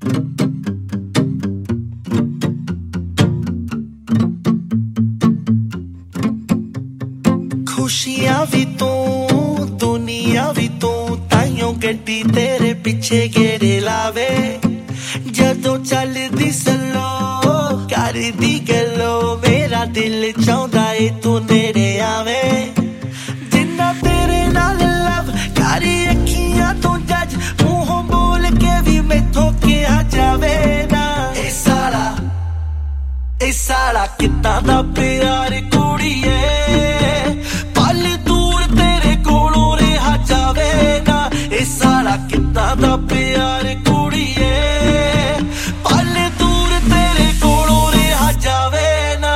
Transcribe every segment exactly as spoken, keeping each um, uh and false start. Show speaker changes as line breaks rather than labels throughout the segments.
खुशियां भी तू दुनिया भी तू ताइयों गड्डी तेरे पिछे गेड़े लावे जदों चलदी सलो करदी गलो मेरा दिल चाहुंदा ए तू नेड़े आवे जिन्ना तेरे नाल लव कारी अखियां तू जज मुंहों बोल के भी मैथों किया जावे ना ए साला ए साला कित्तां दा प्यार कुड़ीए कितना दा प्यार कुड़ीए पल दूर तेरे कोलों रहा जावे ना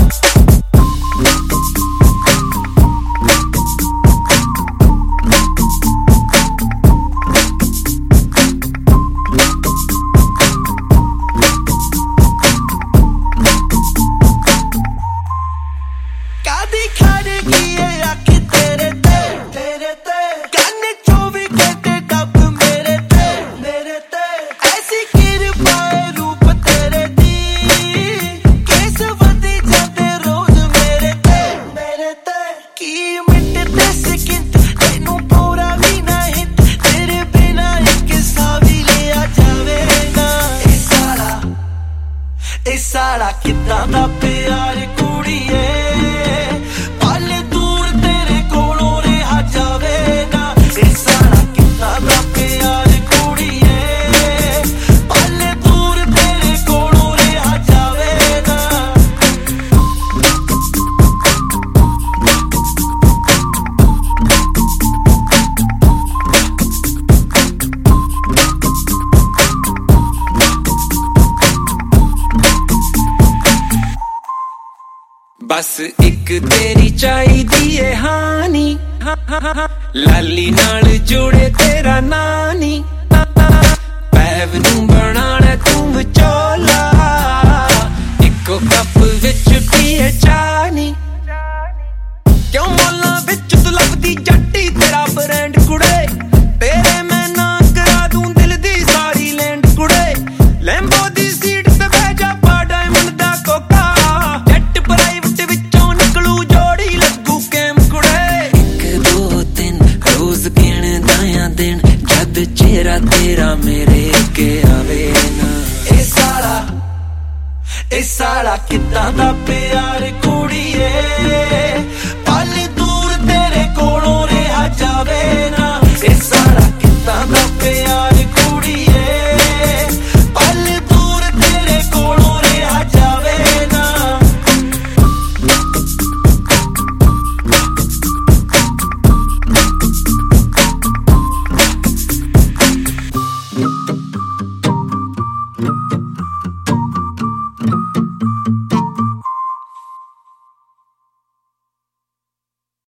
कादी खड़ गई है अख तेरे ते तेरे ते कन्ने चौबी घंटे साड़ा कितना दा प्यार कुड़ीए पल दूर तेरे कोलों रहा जावे ना ए साड़ा कितना दा प्यार कुड़ीए पल दूर तेरे कोलों रहा जावे ना बस एक तेरी चाहिदी है हानी लाली नाल जुड़े तेरा नानी पैव नू बनाना तू विचोला इको कप विच पीए चानी क्यों मोला विच तू लभदी जट्टी तेरा ब्रांड कुड़े तेरे मैं ना करा दूं दिल दी सारी लैंड कुड़े लैम्बो दी सीट ते बैठ जा पा डायमंड दा कोका चेहरा तेरा मेरे के आवे ना ए साला ए साला कितना दा प्यार कुड़ीए